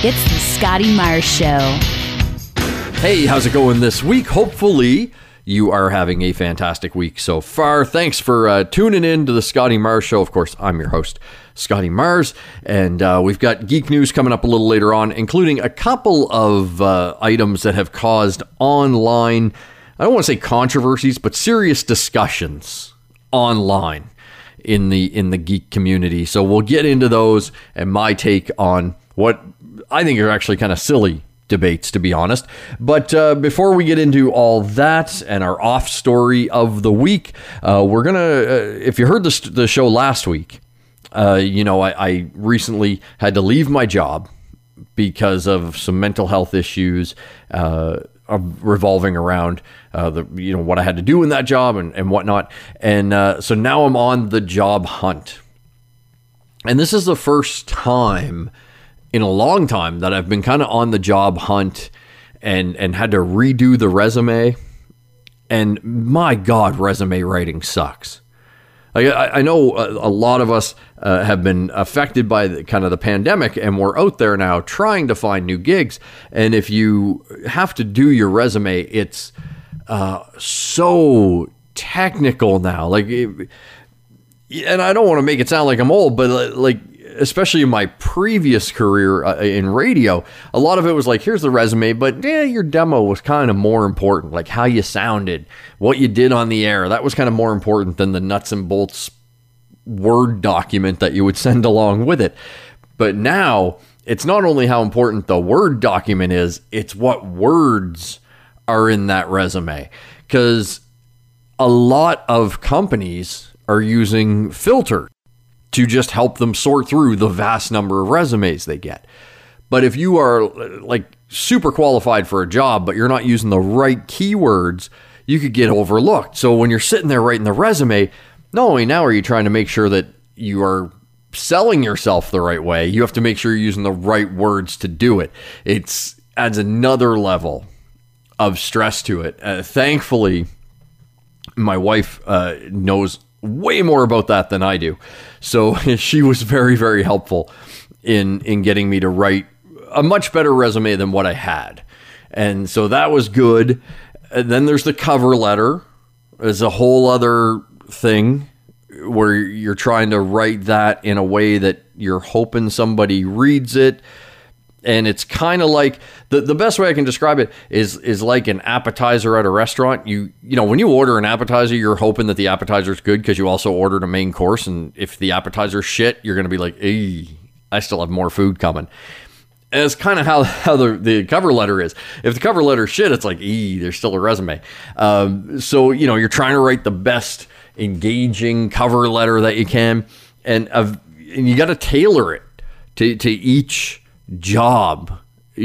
It's the Scotty Myers Show. Hey, how's it going this week? Hopefully you are having a fantastic week so far. Thanks for tuning in to the Scotty Myers Show. Of course, I'm your host, Scotty Myers, and we've got geek news coming up a little later on, including a couple of items that have caused online, I don't want to say controversies, but serious discussions online in the geek community. So we'll get into those and my take on what I think are actually kind of silly debates, to be honest. But before we get into all that and our off story of the week, we're going to, if you heard the show last week, I recently had to leave my job because of some mental health issues revolving around what I had to do in that job and whatnot. And so now I'm on the job hunt. And this is the first time in a long time that I've been kind of on the job hunt and had to redo the resume. And my God, resume writing sucks. I know a lot of us have been affected by the pandemic, and we're out there now trying to find new gigs. And if you have to do your resume, it's so technical now. And I don't want to make it sound like I'm old, but especially in my previous career in radio, a lot of it was like, here's the resume, but your demo was kind of more important, like how you sounded, what you did on the air. That was kind of more important than the nuts and bolts Word document that you would send along with it. But now it's not only how important the Word document is, it's what words are in that resume. Because a lot of companies are using filters to just help them sort through the vast number of resumes they get. But if you are super qualified for a job, but you're not using the right keywords, you could get overlooked. So when you're sitting there writing the resume, not only now are you trying to make sure that you are selling yourself the right way, you have to make sure you're using the right words to do it. It adds another level of stress to it. Thankfully, my wife knows way more about that than I do. So she was very, very helpful in getting me to write a much better resume than what I had. And so that was good. And then there's the cover letter. There's a whole other thing where you're trying to write that in a way that you're hoping somebody reads it. And it's kind of like, the best way I can describe it is like an appetizer at a restaurant. You know, when you order an appetizer, you're hoping that the appetizer's good because you also ordered a main course. And if the appetizer's shit, you're going to be like, hey, I still have more food coming. And it's kind of how the cover letter is. If the cover letter's shit, it's like, there's still a resume. So, you're trying to write the best engaging cover letter that you can. And you got to tailor it to each job.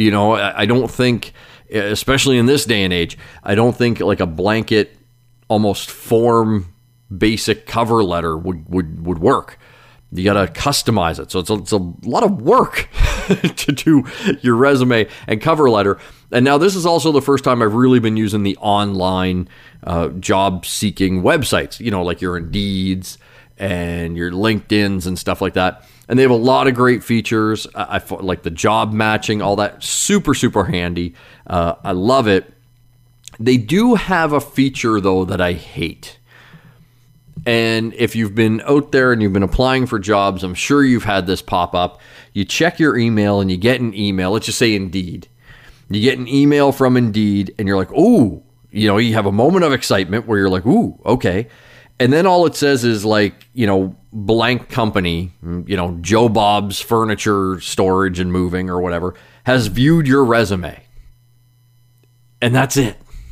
I don't think, especially in this day and age, I don't think like a blanket, almost form basic cover letter would work. You got to customize it. So it's a lot of work to do your resume and cover letter. And now this is also the first time I've really been using the online job seeking websites, like your Indeeds and your LinkedIn's and stuff like that. And they have a lot of great features. I like the job matching, all that. Super, super handy. I love it. They do have a feature, though, that I hate. And if you've been out there and you've been applying for jobs, I'm sure you've had this pop up. You check your email and you get an email. Let's just say Indeed. You get an email from Indeed and you're like, ooh, you have a moment of excitement where you're like, ooh, okay. And then all it says is blank company, Joe Bob's Furniture Storage and Moving or whatever, has viewed your resume. And that's it.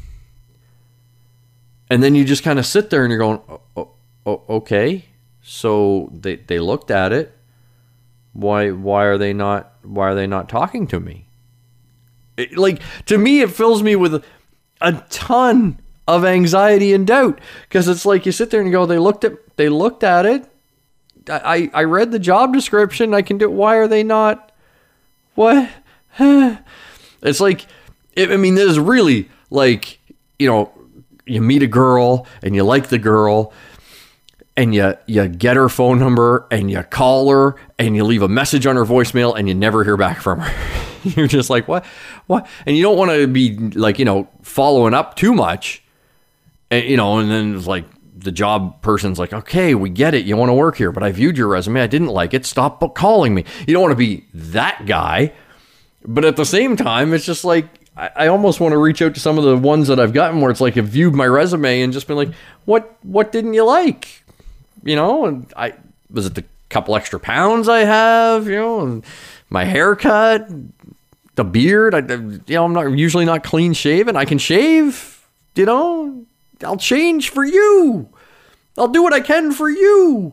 And then you just kind of sit there and you're going, okay, so they looked at it. Why are they not talking to me? To me, it fills me with a ton of anxiety and doubt, because it's like you sit there and you go, they looked at it. I read the job description. I can do it. Why are they not? What? It's like, this is really like, you meet a girl and you like the girl and you get her phone number and you call her and you leave a message on her voicemail and you never hear back from her. You're just like, what? And you don't want to be like, following up too much. And, and then it's like the job person's like, okay, we get it. You want to work here, but I viewed your resume. I didn't like it. Stop calling me. You don't want to be that guy. But at the same time, it's just like, I almost want to reach out to some of the ones that I've gotten where it's like, I've viewed my resume and just been like, what didn't you like? And was it the couple extra pounds I have, and my haircut, the beard, I'm not usually not clean shaven. I can shave, I'll change for you. I'll do what I can for you.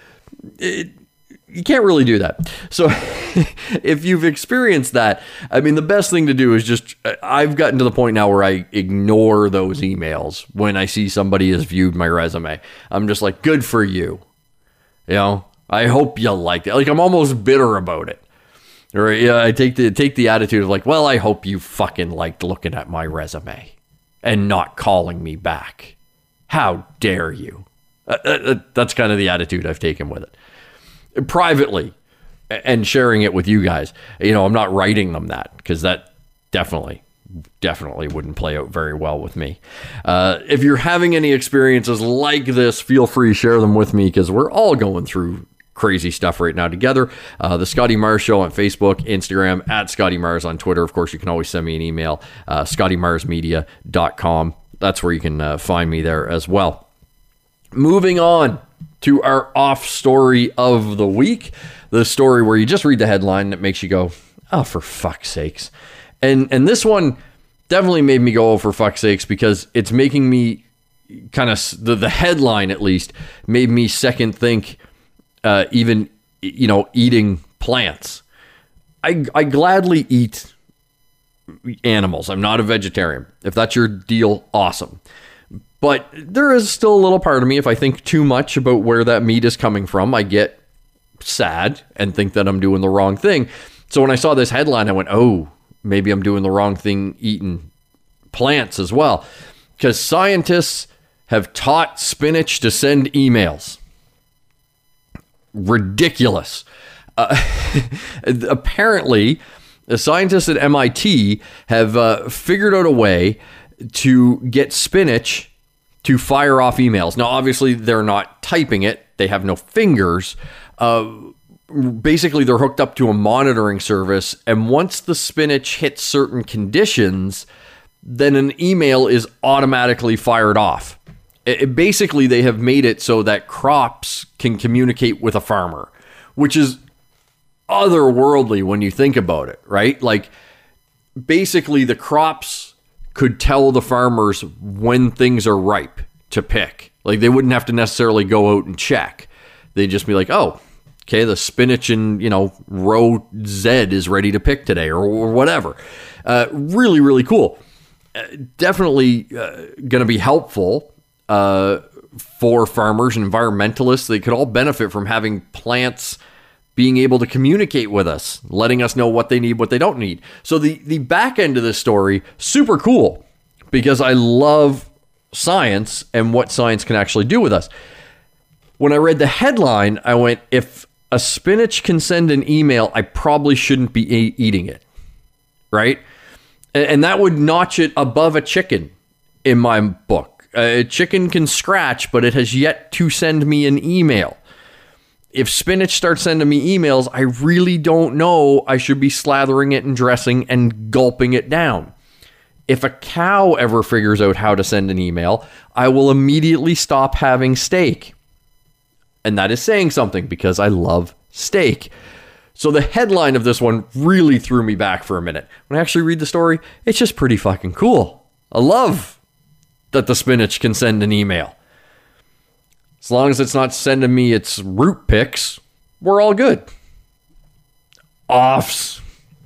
You can't really do that. So if you've experienced that, the best thing to do is just, I've gotten to the point now where I ignore those emails when I see somebody has viewed my resume. I'm just like, good for you. I hope you liked it. Like, I'm almost bitter about it. Or I take the attitude of like, well, I hope you fucking liked looking at my resume and not calling me back. How dare you? That's kind of the attitude I've taken with it. Privately and sharing it with you guys. I'm not writing them that because that definitely wouldn't play out very well with me. If you're having any experiences like this, feel free to share them with me because we're all going through crazy stuff right now together. The Scotty Mars Show on Facebook, Instagram, at Scotty Mars on Twitter. Of course, you can always send me an email, scottymarsmedia.com. That's where you can find me there as well. Moving on to our off story of the week, the story where you just read the headline that makes you go, oh, for fuck's sakes. And this one definitely made me go, oh, for fuck's sakes, because it's making me kind of, the headline at least, made me second think even, eating plants. I gladly eat animals. I'm not a vegetarian. If that's your deal, awesome. But there is still a little part of me, if I think too much about where that meat is coming from, I get sad and think that I'm doing the wrong thing. So when I saw this headline, I went, oh, maybe I'm doing the wrong thing eating plants as well. Because scientists have taught spinach to send emails. Ridiculous. Apparently, the scientists at MIT have figured out a way to get spinach to fire off emails. Now, obviously, they're not typing it. They have no fingers. Basically, they're hooked up to a monitoring service. And once the spinach hits certain conditions, then an email is automatically fired off. Basically, they have made it so that crops can communicate with a farmer, which is otherworldly when you think about it, right? Like, basically, the crops could tell the farmers when things are ripe to pick. Like, they wouldn't have to necessarily go out and check. They'd just be like, oh, okay, the spinach in, row Z is ready to pick today or whatever. Really, really cool. Definitely going to be helpful for farmers and environmentalists. They could all benefit from having plants being able to communicate with us, letting us know what they need, what they don't need. So the back end of this story, super cool, because I love science and what science can actually do with us. When I read the headline, I went, if a spinach can send an email, I probably shouldn't be eating it, right? And that would notch it above a chicken in my book. A chicken can scratch, but it has yet to send me an email. If spinach starts sending me emails, I really don't know I should be slathering it in dressing and gulping it down. If a cow ever figures out how to send an email, I will immediately stop having steak. And that is saying something because I love steak. So the headline of this one really threw me back for a minute. When I actually read the story, it's just pretty fucking cool. I love that the spinach can send an email. As long as it's not sending me its root picks, we're all good. Offs.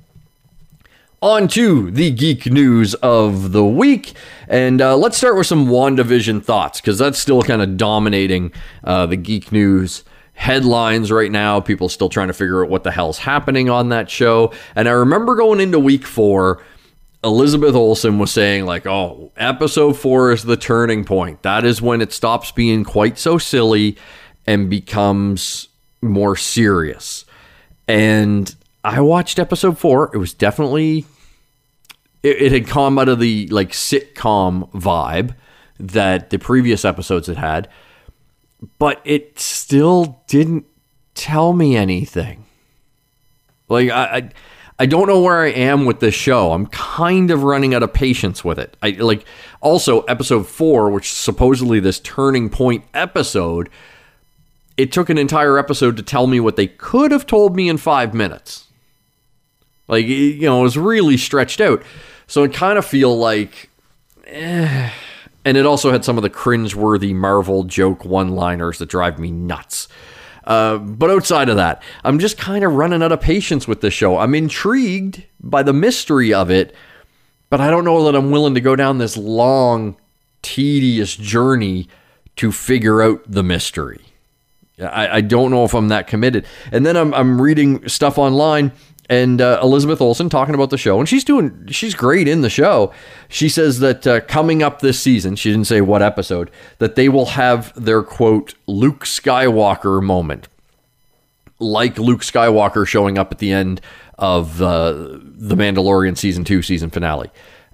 On to the geek news of the week. And let's start with some WandaVision thoughts, because that's still kind of dominating the geek news headlines right now. People still trying to figure out what the hell's happening on that show. And I remember going into week 4, Elizabeth Olsen was saying like, oh, episode 4 is the turning point. That is when it stops being quite so silly and becomes more serious. And I watched episode 4. It was definitely, it had come out of the like sitcom vibe that the previous episodes had, but it still didn't tell me anything. Like, I don't know where I am with this show. I'm kind of running out of patience with it. Also episode 4, which is supposedly this turning point episode, it took an entire episode to tell me what they could have told me in 5 minutes. Like, you know, it was really stretched out. So I kind of feel like, and it also had some of the cringeworthy Marvel joke one-liners that drive me nuts. But outside of that, I'm just kind of running out of patience with this show. I'm intrigued by the mystery of it, but I don't know that I'm willing to go down this long, tedious journey to figure out the mystery. I don't know if I'm that committed. And then I'm reading stuff online, and Elizabeth Olsen talking about the show, and she's great in the show. She says that coming up this season, she didn't say what episode, that they will have their, quote, Luke Skywalker moment. Like Luke Skywalker showing up at the end of The Mandalorian Season 2 season finale.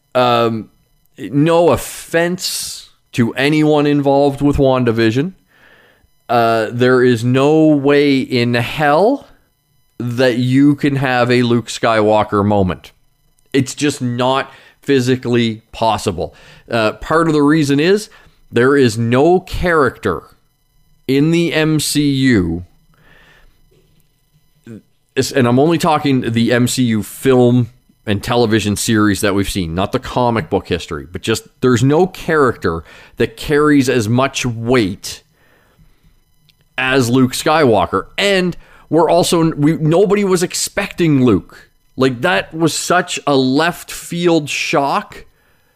No offense to anyone involved with WandaVision. There is no way in hell that you can have a Luke Skywalker moment. It's just not physically possible. Part of the reason is there is no character in the MCU, and I'm only talking the MCU film and television series that we've seen, not the comic book history, but just there's no character that carries as much weight as Luke Skywalker. And nobody was expecting Luke. Like, that was such a left field shock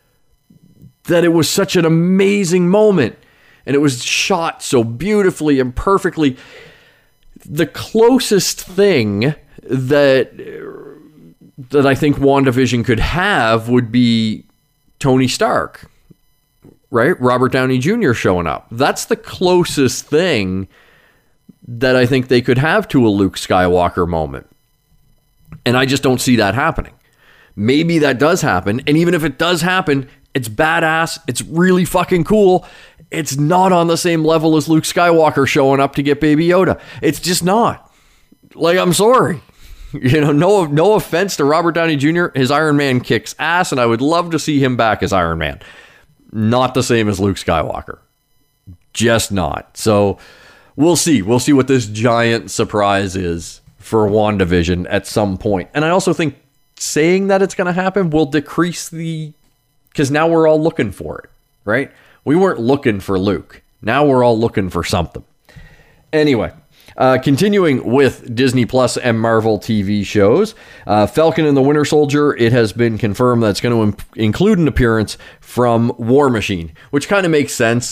that it was such an amazing moment. And it was shot so beautifully and perfectly. The closest thing that I think WandaVision could have would be Tony Stark, right? Robert Downey Jr. showing up. That's the closest thing that I think they could have to a Luke Skywalker moment. And I just don't see that happening. Maybe that does happen. And even if it does happen, it's badass. It's really fucking cool. It's not on the same level as Luke Skywalker showing up to get Baby Yoda. It's just not. Like, I'm sorry. You know, no offense to Robert Downey Jr. His Iron Man kicks ass, and I would love to see him back as Iron Man. Not the same as Luke Skywalker. Just not. So we'll see. We'll see what this giant surprise is for WandaVision at some point. And I also think saying that it's going to happen will decrease because now we're all looking for it, right? We weren't looking for Luke. Now we're all looking for something. Anyway, continuing with Disney Plus and Marvel TV shows, Falcon and the Winter Soldier, it has been confirmed that it's going to include an appearance from War Machine, which kind of makes sense,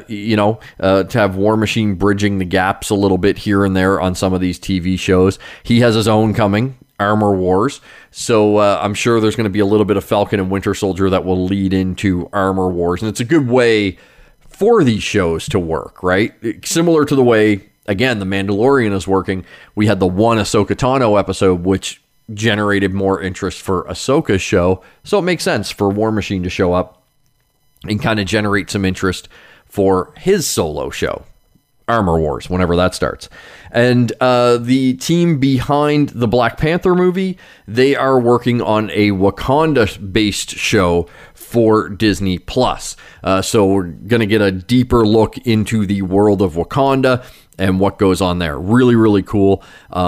to have War Machine bridging the gaps a little bit here and there on some of these TV shows. He has his own coming, Armor Wars. So I'm sure there's going to be a little bit of Falcon and Winter Soldier that will lead into Armor Wars. And it's a good way for these shows to work, right? Similar to the way, again, The Mandalorian is working. We had the one Ahsoka Tano episode, which generated more interest for Ahsoka's show. So it makes sense for War Machine to show up and kind of generate some interest for his solo show, Armor Wars, whenever that starts. And the team behind the Black Panther movie, they are working on a Wakanda-based show for Disney Plus. So we're going to get a deeper look into the world of Wakanda and what goes on there. Really, really cool.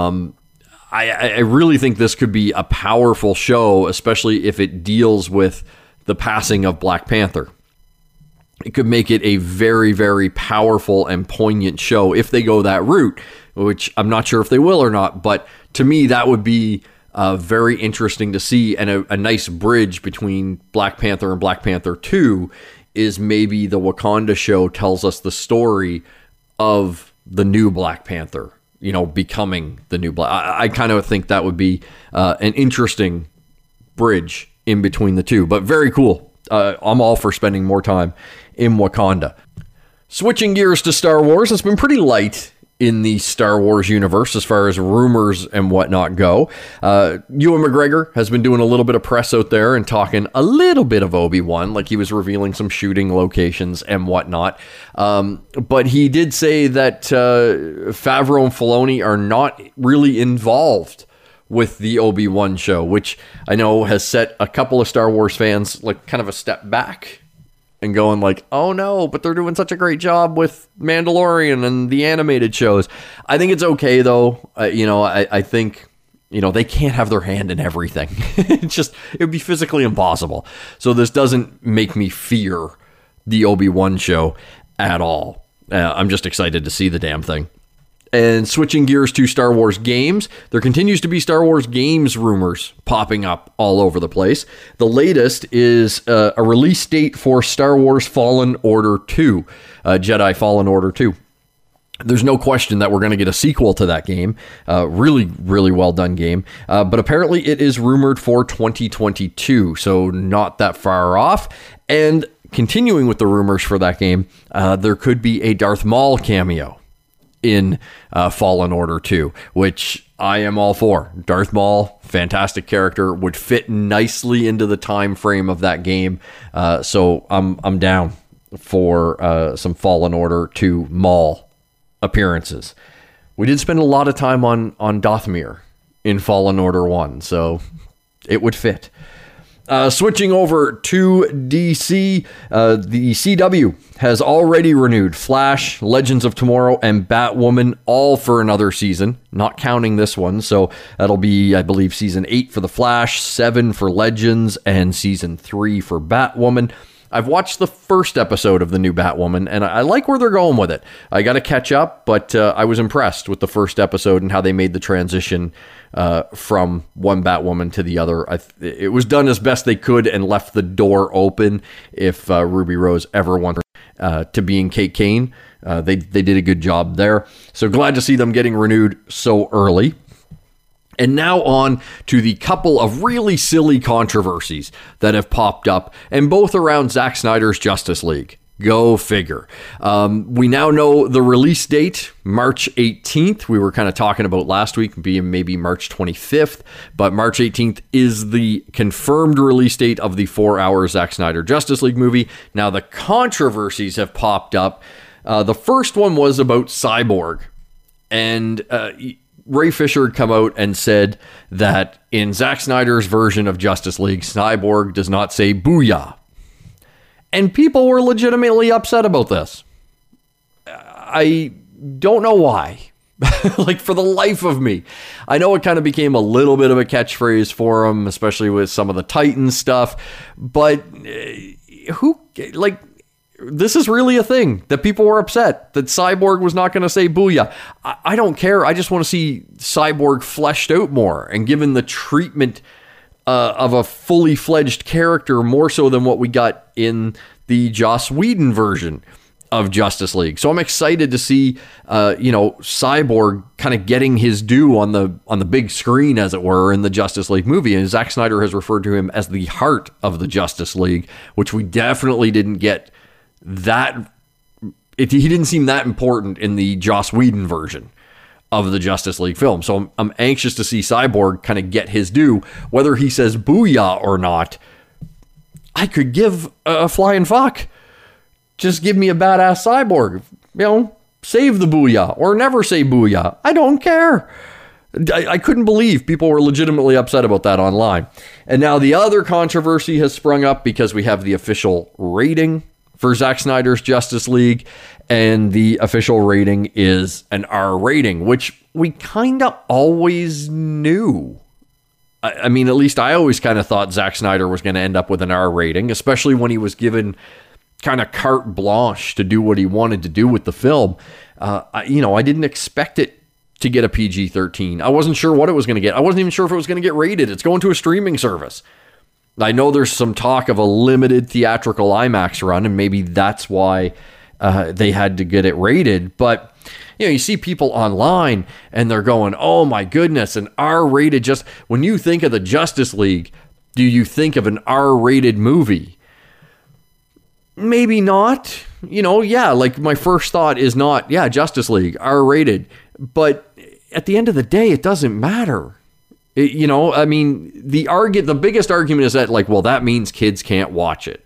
I really think this could be a powerful show, especially if it deals with the passing of Black Panther. It could make it a very, very powerful and poignant show if they go that route, which I'm not sure if they will or not. But to me, that would be very interesting to see. And a nice bridge between Black Panther and Black Panther 2 is maybe the Wakanda show tells us the story of the new Black Panther, becoming the new Black. I kind of think that would be an interesting bridge in between the two, but very cool. I'm all for spending more time in Wakanda. Switching gears to Star Wars, it's been pretty light in the Star Wars universe as far as rumors and whatnot go. Ewan McGregor has been doing a little bit of press out there and talking a little bit of Obi-Wan, like he was revealing some shooting locations and whatnot. But he did say that Favreau and Filoni are not really involved with the Obi-Wan show, which I know has set a couple of Star Wars fans like kind of a step back and going like, oh no, but they're doing such a great job with Mandalorian and the animated shows. I think it's okay though. I think, they can't have their hand in everything. It would be physically impossible. So this doesn't make me fear the Obi-Wan show at all. I'm just excited to see the damn thing. And switching gears to Star Wars games, there continues to be Star Wars games rumors popping up all over the place. The latest is a release date for Star Wars Fallen Order 2, Jedi Fallen Order 2. There's no question that we're going to get a sequel to that game. Really, really well done game. But apparently it is rumored for 2022, so not that far off. And continuing with the rumors for that game, there could be a Darth Maul cameo in Fallen Order 2, which I am all for. Darth Maul, fantastic character, would fit nicely into the time frame of that game. So I'm down for some Fallen Order 2 Maul appearances. We did spend a lot of time on Dathomir in Fallen Order 1, so it would fit. Switching over to DC, the CW has already renewed Flash, Legends of Tomorrow, and Batwoman, all for another season, not counting this one. So that'll be, I believe, season 8 for the Flash, 7 for Legends, and season 3 for Batwoman. I've watched the first episode of the new Batwoman, and I like where they're going with it. I got to catch up, but I was impressed with the first episode and how they made the transition from one Batwoman to the other. It was done as best they could and left the door open if Ruby Rose ever wanted to be in Kate Kane. They did a good job there. So glad to see them getting renewed so early. And now on to the couple of really silly controversies that have popped up, and both around Zack Snyder's Justice League. Go figure. We now know the release date, March 18th. We were kind of talking about last week being maybe March 25th, but March 18th is the confirmed release date of the 4-hour Zack Snyder Justice League movie. Now the controversies have popped up. The first one was about Cyborg, and Ray Fisher had come out and said that in Zack Snyder's version of Justice League, Cyborg does not say booyah. And people were legitimately upset about this. I don't know why. Like, for the life of me. I know it kind of became a little bit of a catchphrase for him, especially with some of the Titan stuff. But this is really a thing that people were upset that Cyborg was not going to say booyah. I don't care. I just want to see Cyborg fleshed out more and given the treatment of a fully fledged character more so than what we got in the Joss Whedon version of Justice League. So I'm excited to see, Cyborg kind of getting his due on the big screen, as it were, in the Justice League movie. And Zack Snyder has referred to him as the heart of the Justice League, which we definitely didn't get that. He didn't seem that important in the Joss Whedon version of the Justice League film. So I'm anxious to see Cyborg kind of get his due. Whether he says booyah or not, I could give a flying fuck. Just give me a badass Cyborg. Save the booyah or never say booyah. I don't care. I couldn't believe people were legitimately upset about that online. And now the other controversy has sprung up because we have the official rating for Zack Snyder's Justice League, and the official rating is an R rating, which we kind of always knew. I mean, at least I always kind of thought Zack Snyder was going to end up with an R rating, especially when he was given kind of carte blanche to do what he wanted to do with the film. I didn't expect it to get a PG-13. I wasn't sure what it was going to get. I wasn't even sure if it was going to get rated. It's going to a streaming service. I know there's some talk of a limited theatrical IMAX run, and maybe that's why they had to get it rated. But, you see people online, and they're going, oh my goodness, an R-rated just... When you think of the Justice League, do you think of an R-rated movie? Maybe not. yeah, like my first thought is not, Justice League, R-rated. But at the end of the day, it doesn't matter. I mean, the biggest argument is that, like, well, that means kids can't watch it.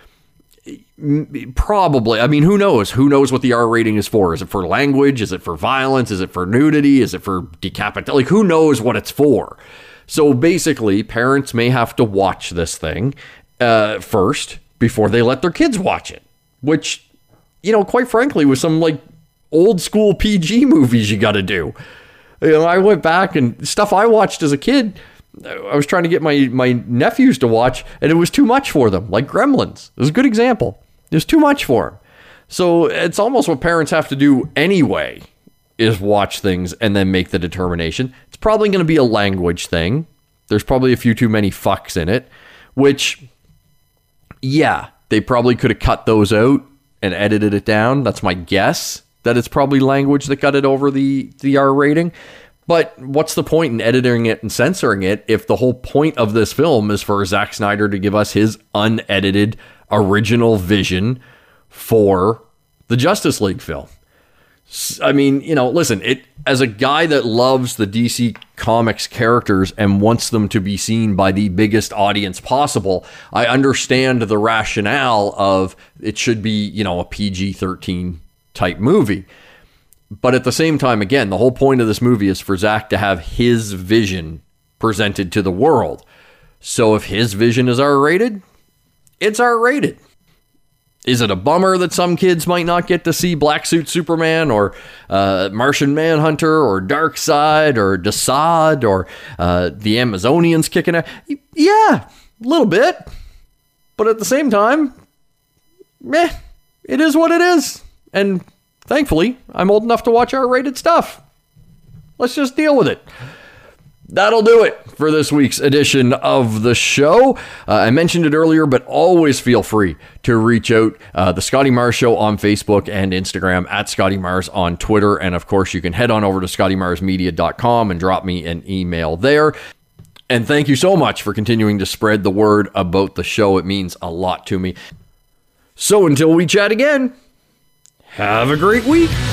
Probably. I mean, who knows? Who knows what the R rating is for? Is it for language? Is it for violence? Is it for nudity? Is it for decapitation? Like, who knows what it's for? So basically, parents may have to watch this thing first before they let their kids watch it. Which, quite frankly, with some, like, old school PG movies you got to do. I went back and stuff I watched as a kid, I was trying to get my nephews to watch, and it was too much for them, like Gremlins. It was a good example. It was too much for them. So it's almost what parents have to do anyway, is watch things and then make the determination. It's probably going to be a language thing. There's probably a few too many fucks in it, which, yeah, they probably could have cut those out and edited it down. That's my guess, that it's probably language that got it over the R rating. But what's the point in editing it and censoring it if the whole point of this film is for Zack Snyder to give us his unedited original vision for the Justice League film? I mean, listen, as a guy that loves the DC Comics characters and wants them to be seen by the biggest audience possible, I understand the rationale of it should be, a PG-13 type movie. But at the same time, again, the whole point of this movie is for Zack to have his vision presented to the world. So if his vision is R-rated, it's R-rated. Is it a bummer that some kids might not get to see Black Suit Superman or Martian Manhunter or Darkseid or Desaad or the Amazonians kicking out? Yeah, a little bit. But at the same time, it is what it is. And thankfully, I'm old enough to watch R-rated stuff. Let's just deal with it. That'll do it for this week's edition of the show. I mentioned it earlier, but always feel free to reach out. The Scotty Mars Show on Facebook and Instagram, at Scotty Mars on Twitter. And of course, you can head on over to scottymarsmedia.com and drop me an email there. And thank you so much for continuing to spread the word about the show. It means a lot to me. So until we chat again, have a great week.